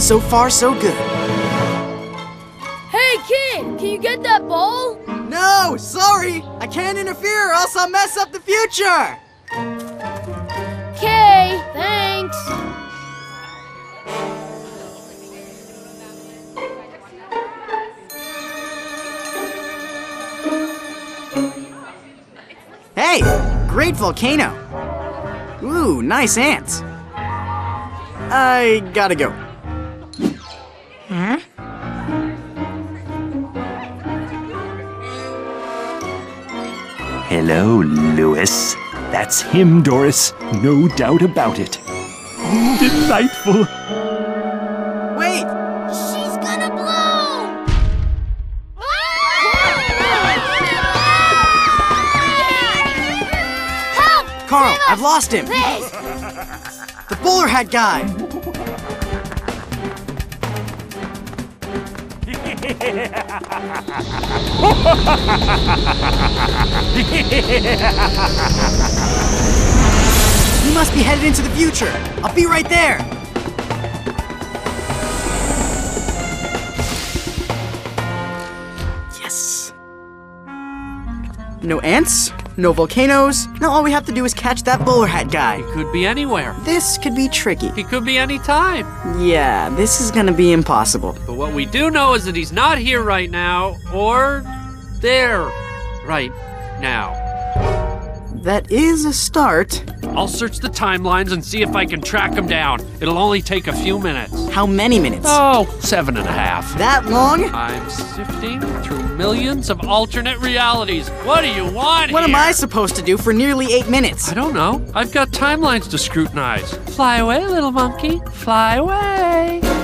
So far, so good. Hey, kid! Can you get that ball? No, sorry! I can't interfere or else I'll mess up the future! Okay, thanks. Hey, great volcano. Ooh, nice ants. I gotta go. Huh? Hello, Lewis. That's him, Doris. No doubt about it. Delightful. Wait! She's gonna blow! Help! Carl, I've lost him! Please! The bowler hat guy! You must be headed into the future. I'll be right there. Yes. No ants, no volcanoes. Now all we have to do is catch that bowler hat guy. Could be anywhere. This could be tricky. He could be any time. Yeah, this is gonna be impossible. But what we do know is that he's not here right now, or there right now. That is a start. I'll search the timelines and see if I can track him down. It'll only take a few minutes. How many minutes? Oh, 7.5. That long? I'm sifting through millions of alternate realities. What do you want What am here? I supposed to do for nearly 8 minutes? I don't know. I've got timelines to scrutinize. Fly away, little monkey. Fly away.